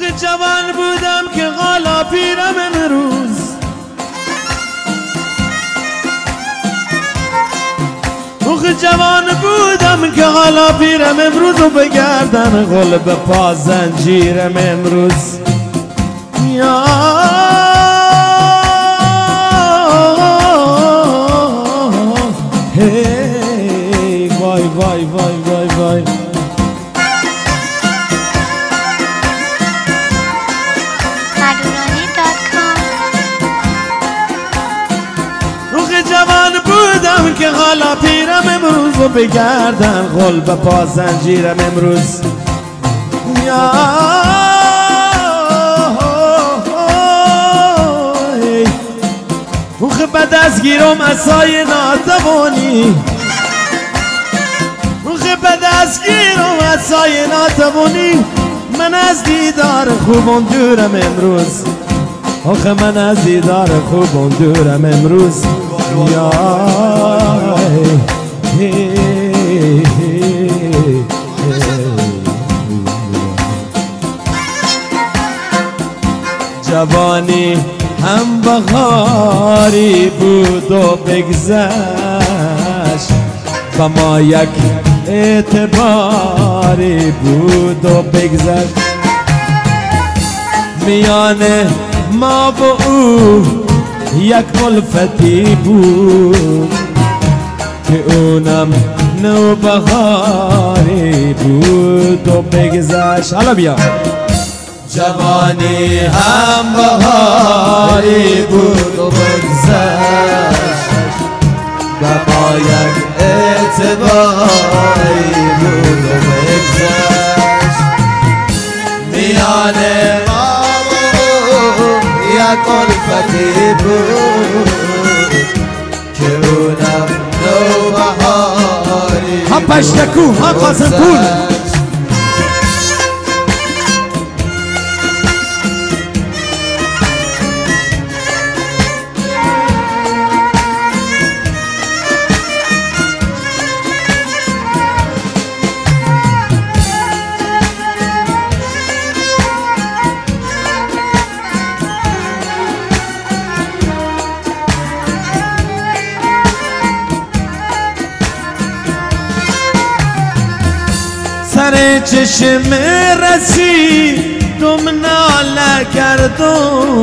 جوان بودم که حالا پیرم امروز، جوان بودم که حالا پیرم امروز و بگردن غل به پا زنجیرم امروز. یا هی وای وای وای وای وای جوان بودم که حالا پیرم امروز و بگردن غل به پا زنجیرم امروز. یا اوخ به دست گیرم عصای ناتوانی، اوخ به دست گیرم عصای ناتوانی. من از دیدار خوبم دورم امروز، آخ من از دیدار خوبم دورم امروز. یا جوانی هم بهاری بود و بگذشت، و ما یک اعتباری بود و بگذشت. میان ما و او یک الفتی بود که اونم نوبهاری بود و بگذشت. حالا بیا جوانی هم بهاری بود و بگذشت، و ما یک اعتباری بود و بگذشت. میان ما یک الفتی بود که اونم نوبهاری هم پشتکو هم قاسم پول. سر چشم رسیدم ناله کردم،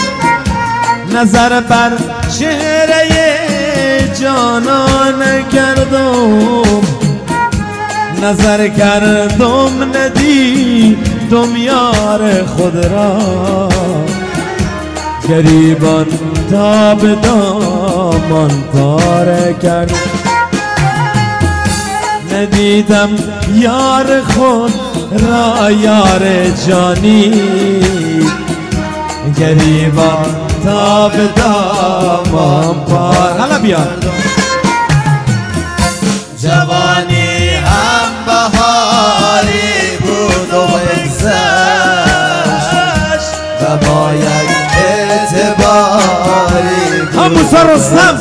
نظر بر چهره جانان کردم. نظر کردم ندیدم یار خود را، گریبان تا به دامان پاره کردم. ندیدم یار خود را یار جانی، گریبان تا به دامان پار. حالا بیا جوانی هم بهاری بود و بگذشت، و ما یک اعتباری بود هم موسی رستم.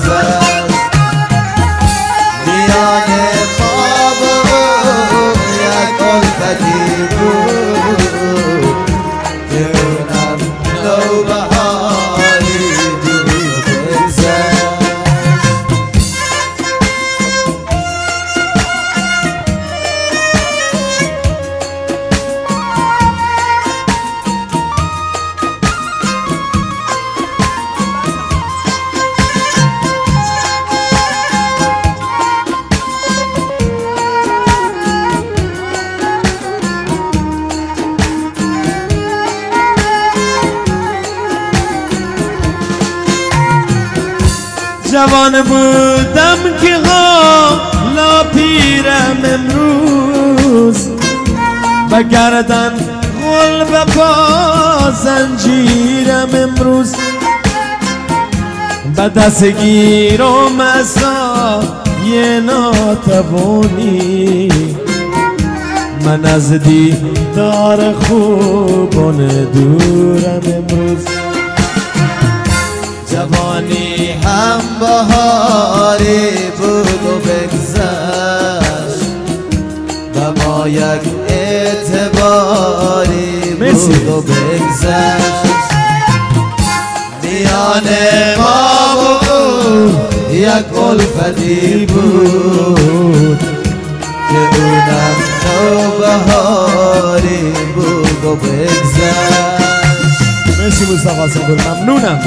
میان ما و یک الفتی بود که اونم نوبهاری بود و بگذشت. جوان بودم که حالا پیرم امروز، و گردن غل و پا زنجیرم امروز. به دست گیرم عصای ناتوانی، من از دیدار خوبان دورم امروز. جوانی هم بهاری بود و بگذشت، و ما یک اعتباری بود و و بگذشت میان ما بود یک الفتی بود که اونم نوبهاری بود و بگذشت. مرسی مصطفی حسن گل، ممنونم.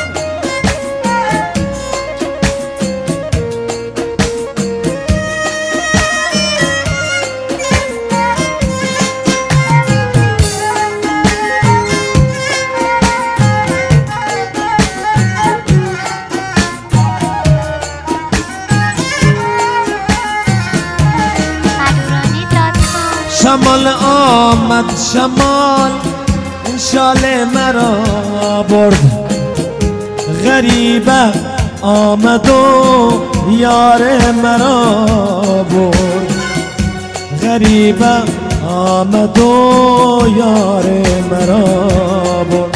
شمال آمد شمال این شال مرا برد، غریبه آمد و یار مرا برد، غریبه آمد و یار مرا برد.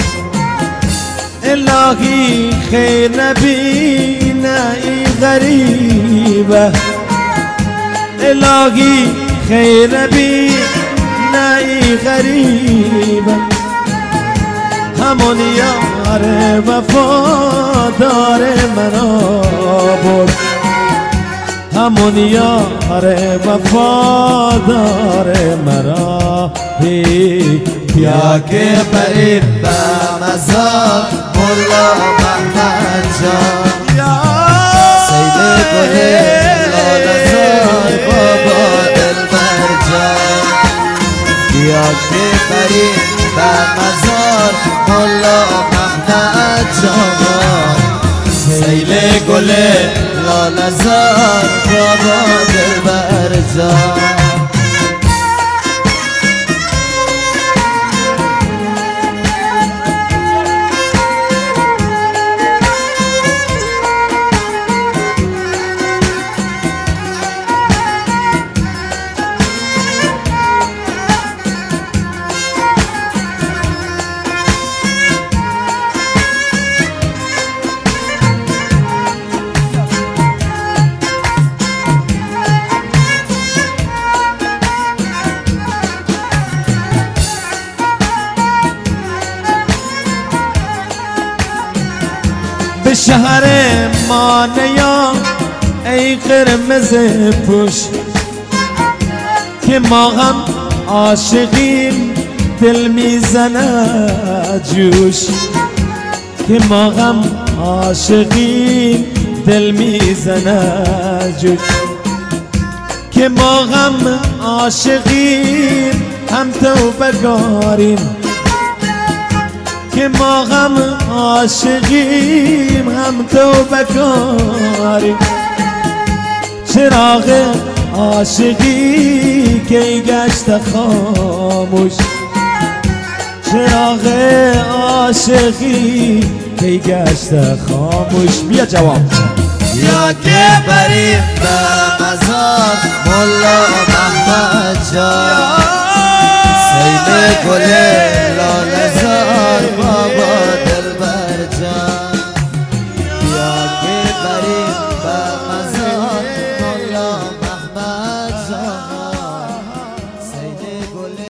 الهی خیر نبینه این غریبه، الهی خیر نبی نه ای غریبه، همون یار وفادار مرا برد، همون یار وفادار مرا. بیا که بریم به مزار مولا محمد جان، سید گل لاله‌زار بابا دلبر جان. بیا که بریم به مزار مولا محمد جان، سیل گل لاله‌زار بابا دلبر جان. به شهر ما نیا ای قرمز پوش، که ما هم عاشقیم دل میزنه جوش، که ما هم عاشقیم دل میزنه جوش، که ما هم عاشقیم هم توبگاریم، که ما هم عاشقیم هم توبکاریم. چراغ عاشقی که گشت خاموش، چراغ عاشقی که گشت خاموش. بیا جواب. بیا که بریم به مزار مولا محمد جان، سیل گل لاله